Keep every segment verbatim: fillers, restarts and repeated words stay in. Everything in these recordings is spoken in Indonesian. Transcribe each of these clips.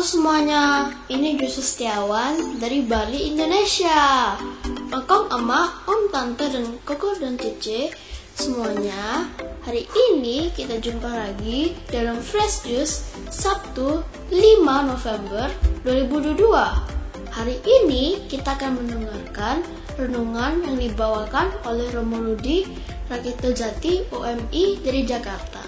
semuanya, ini Joshua Setiawan dari Bali, Indonesia. Engkong, emak, om, tante, dan koko dan cece semuanya. Hari ini kita jumpa lagi dalam Fresh Juice Sabtu lima November dua ribu dua puluh dua. Hari ini kita akan mendengarkan renungan yang dibawakan oleh Romo Rudi Rakito Jati O M I dari Jakarta.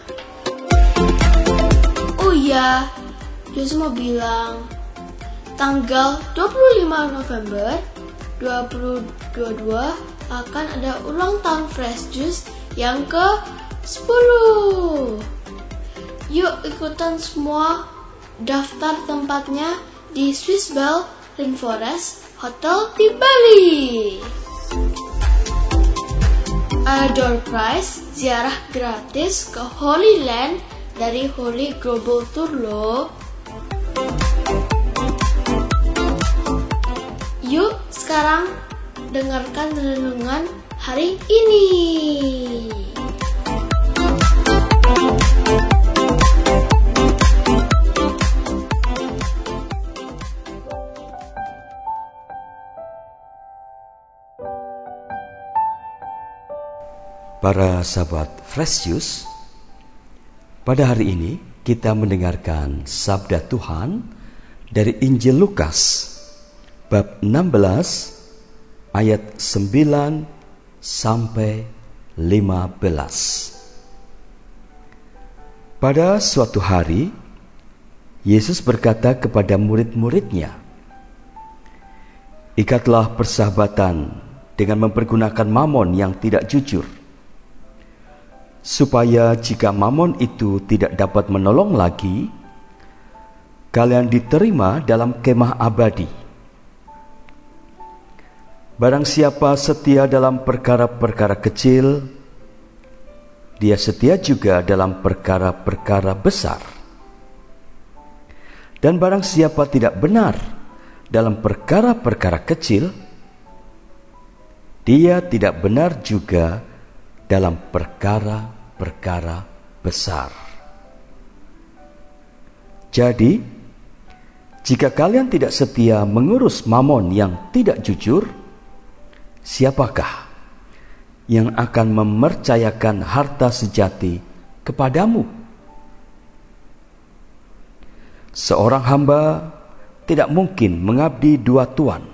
Oh iya, Joshua mau bilang, tanggal dua puluh lima November dua ribu dua puluh dua akan ada ulang tahun Fresh Juice yang ke sepuluh. Yuk ikutan semua, daftar tempatnya di Swiss Bell Rainforest Hotel di Bali. Ada door prize, ziarah gratis ke Holy Land dari Holy Global Tour loh. Yuk sekarang dengarkan renungan hari ini. Para sahabat Fresh Juice, pada hari ini kita mendengarkan sabda Tuhan dari Injil Lukas bab enam belas ayat sembilan sampai lima belas. Pada suatu hari, Yesus berkata kepada murid-muridnya, "Ikatlah persahabatan dengan mempergunakan mamon yang tidak jujur, supaya jika mamon itu tidak dapat menolong lagi, kalian diterima dalam kemah abadi. Barang siapa setia dalam perkara-perkara kecil, dia setia juga dalam perkara-perkara besar. Dan barang siapa tidak benar dalam perkara-perkara kecil, dia tidak benar juga dalam perkara-perkara besar. Jadi, jika kalian tidak setia mengurus mamon yang tidak jujur, siapakah yang akan mempercayakan harta sejati kepadamu? Seorang hamba tidak mungkin mengabdi dua tuan.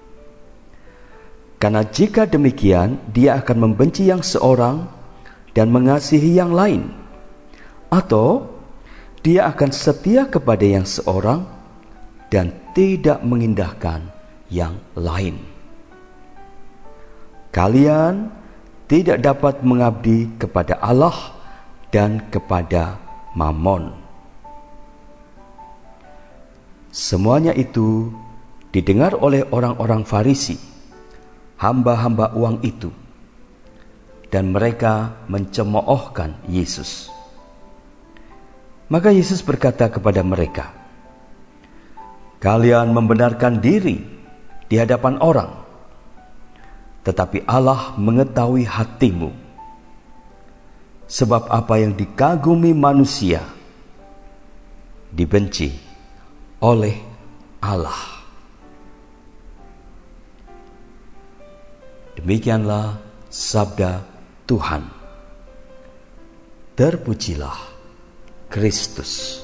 Karena jika demikian, dia akan membenci yang seorang dan mengasihi yang lain, atau dia akan setia kepada yang seorang dan tidak mengindahkan yang lain. Kalian tidak dapat mengabdi kepada Allah dan kepada Mamon." Semuanya itu didengar oleh orang-orang Farisi, hamba-hamba uang itu, dan mereka mencemoohkan Yesus. Maka Yesus berkata kepada mereka, "Kalian membenarkan diri di hadapan orang, tetapi Allah mengetahui hatimu. Sebab apa yang dikagumi manusia, dibenci oleh Allah." Demikianlah sabda Tuhan. Terpujilah Kristus.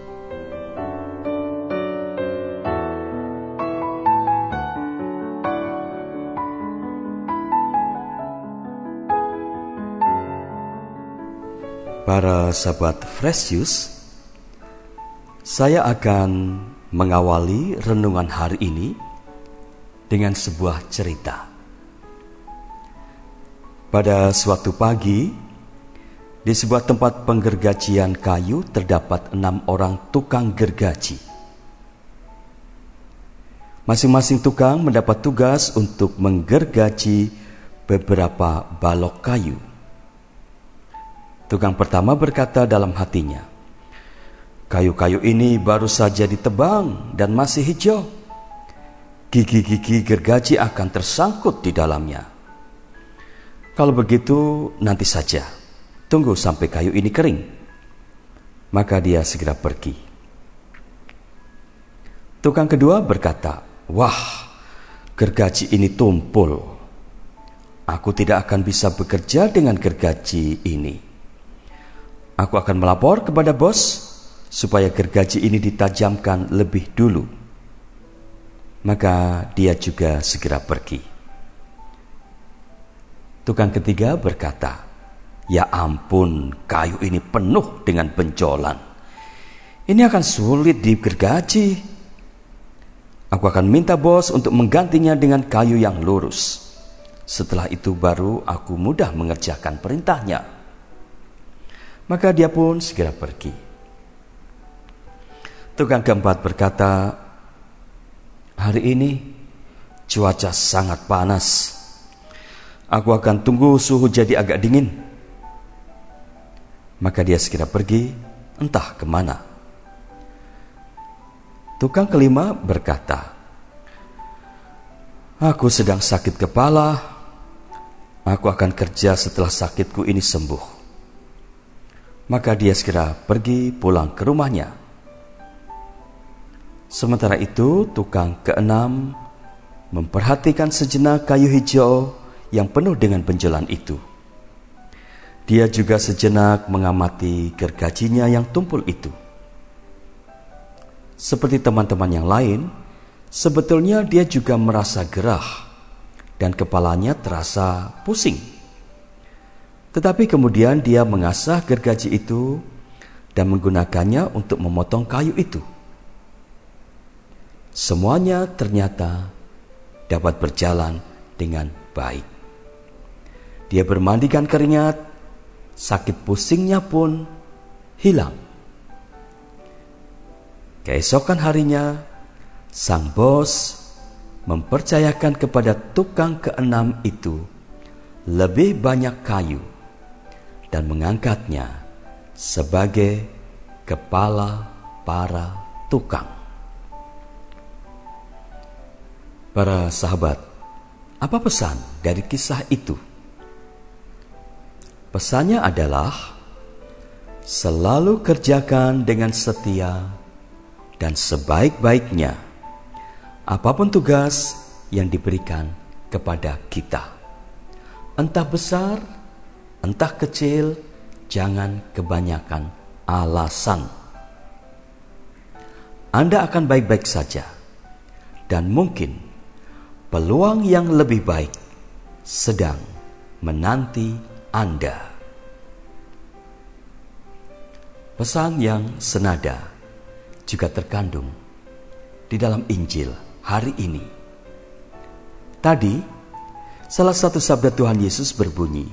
Para sahabat Fresh Juice, saya akan mengawali renungan hari ini dengan sebuah cerita. Pada suatu pagi, di sebuah tempat penggergajian kayu terdapat enam orang tukang gergaji. Masing-masing tukang mendapat tugas untuk menggergaji beberapa balok kayu. Tukang pertama berkata dalam hatinya, "Kayu-kayu ini baru saja ditebang dan masih hijau. Gigi-gigi gergaji akan tersangkut di dalamnya. Kalau begitu, nanti saja, tunggu sampai kayu ini kering." Maka dia segera pergi. Tukang kedua berkata, "Wah, gergaji ini tumpul. Aku tidak akan bisa bekerja dengan gergaji ini. Aku akan melapor kepada bos supaya gergaji ini ditajamkan lebih dulu." Maka dia juga segera pergi. Tukang ketiga berkata, "Ya ampun, kayu ini penuh dengan benjolan. Ini akan sulit digergaji. Aku akan minta bos untuk menggantinya dengan kayu yang lurus. Setelah itu baru aku mudah mengerjakan perintahnya." Maka dia pun segera pergi. Tukang keempat berkata, "Hari ini cuaca sangat panas. Aku akan tunggu suhu jadi agak dingin." Maka dia segera pergi, entah kemana. Tukang kelima berkata, "Aku sedang sakit kepala. Aku akan kerja setelah sakitku ini sembuh." Maka dia segera pergi pulang ke rumahnya. Sementara itu, tukang keenam memperhatikan sejenak kayu hijau yang penuh dengan benjolan itu. Dia juga sejenak mengamati gergajinya yang tumpul itu. Seperti teman-teman yang lain, sebetulnya dia juga merasa gerah dan kepalanya terasa pusing. Tetapi kemudian dia mengasah gergaji itu dan menggunakannya untuk memotong kayu itu. Semuanya ternyata dapat berjalan dengan baik. Dia bermandikan keringat, sakit pusingnya pun hilang. Keesokan harinya, sang bos mempercayakan kepada tukang keenam itu lebih banyak kayu dan mengangkatnya sebagai kepala para tukang. Para sahabat, apa pesan dari kisah itu? Pesannya adalah selalu kerjakan dengan setia dan sebaik-baiknya apapun tugas yang diberikan kepada kita. Entah besar, entah kecil, jangan kebanyakan alasan. Anda akan baik-baik saja, dan mungkin peluang yang lebih baik sedang menanti Anda. Pesan yang senada juga terkandung di dalam Injil hari ini. Tadi, salah satu sabda Tuhan Yesus berbunyi,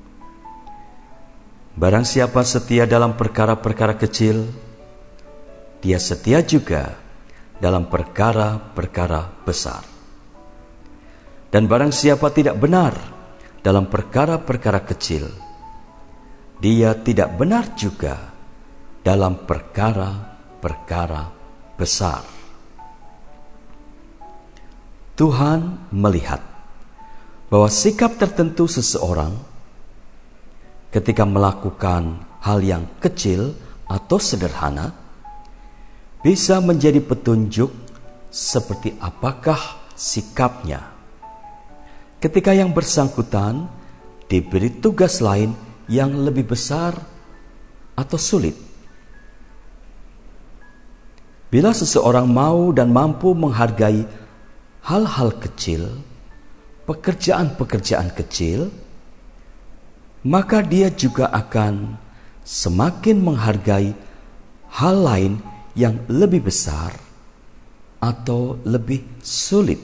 "Barang siapa setia dalam perkara-perkara kecil, dia setia juga dalam perkara-perkara besar. Dan barang siapa tidak benar dalam perkara-perkara kecil, dia tidak benar juga dalam perkara-perkara besar." Tuhan melihat bahwa sikap tertentu seseorang ketika melakukan hal yang kecil atau sederhana bisa menjadi petunjuk seperti apakah sikapnya ketika yang bersangkutan diberi tugas lain yang lebih besar atau sulit. Bila seseorang mau dan mampu menghargai hal-hal kecil, pekerjaan-pekerjaan kecil, maka dia juga akan semakin menghargai hal lain yang lebih besar atau lebih sulit.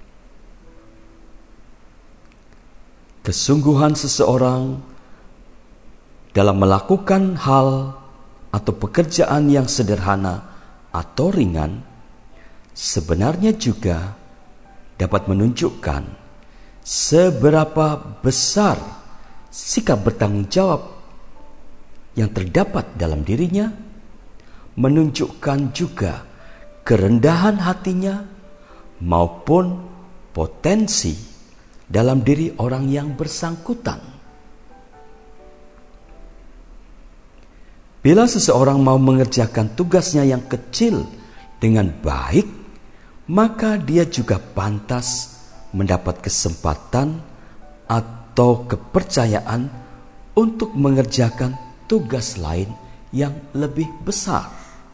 Kesungguhan seseorang dalam melakukan hal atau pekerjaan yang sederhana atau ringan sebenarnya juga dapat menunjukkan seberapa besar sikap bertanggung jawab yang terdapat dalam dirinya, menunjukkan juga kerendahan hatinya maupun potensi dalam diri orang yang bersangkutan. Bila seseorang mau mengerjakan tugasnya yang kecil dengan baik maka dia juga pantas mendapat kesempatan atau kepercayaan untuk mengerjakan tugas lain yang lebih besar.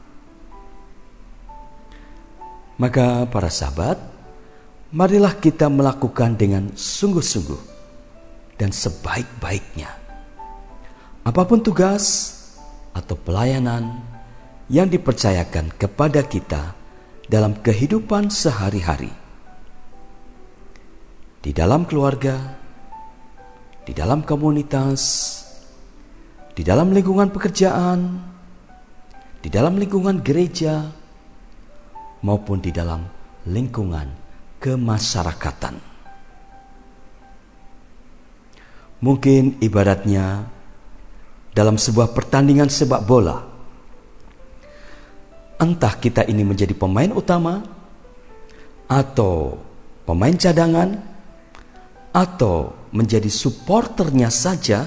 Maka para sahabat, marilah kita melakukan dengan sungguh-sungguh dan sebaik-baiknya apapun tugas atau pelayanan yang dipercayakan kepada kita dalam kehidupan sehari-hari, di dalam keluarga, di dalam komunitas, di dalam lingkungan pekerjaan, di dalam lingkungan gereja, maupun di dalam lingkungan kemasyarakatan. Mungkin ibaratnya dalam sebuah pertandingan sepak bola, entah kita ini menjadi pemain utama atau pemain cadangan atau menjadi supporternya saja,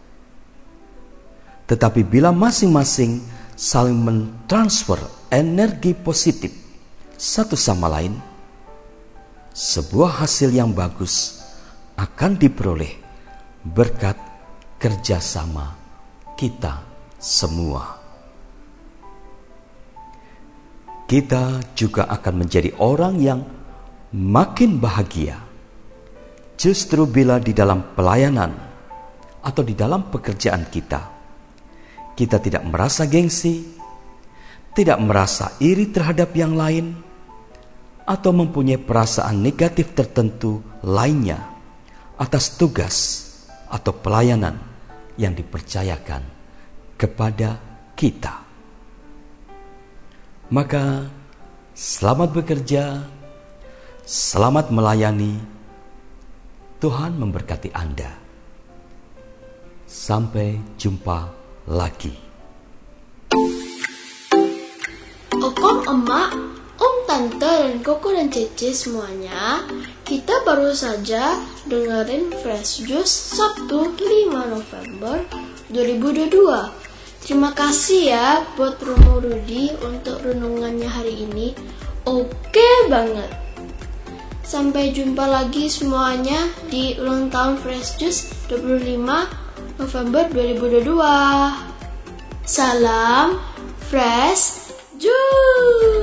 tetapi bila masing-masing saling mentransfer energi positif satu sama lain, sebuah hasil yang bagus akan diperoleh berkat kerjasama kita semua. Kita juga akan menjadi orang yang makin bahagia justru bila di dalam pelayanan atau di dalam pekerjaan kita, kita tidak merasa gengsi, tidak merasa iri terhadap yang lain, atau mempunyai perasaan negatif tertentu lainnya atas tugas atau pelayanan yang dipercayakan kepada kita. Maka selamat bekerja, selamat melayani. Tuhan memberkati Anda. Sampai jumpa lagi. Okong, emak, om, tante, dan koko dan cece semuanya, kita baru saja dengerin Fresh Juice Sabtu lima November dua ribu dua puluh dua. Terima kasih ya buat Romo Rudi untuk renungannya hari ini. Oke banget. Sampai jumpa lagi semuanya di ulang tahun Fresh Juice dua puluh lima November dua ribu dua puluh dua. Salam Fresh Juice.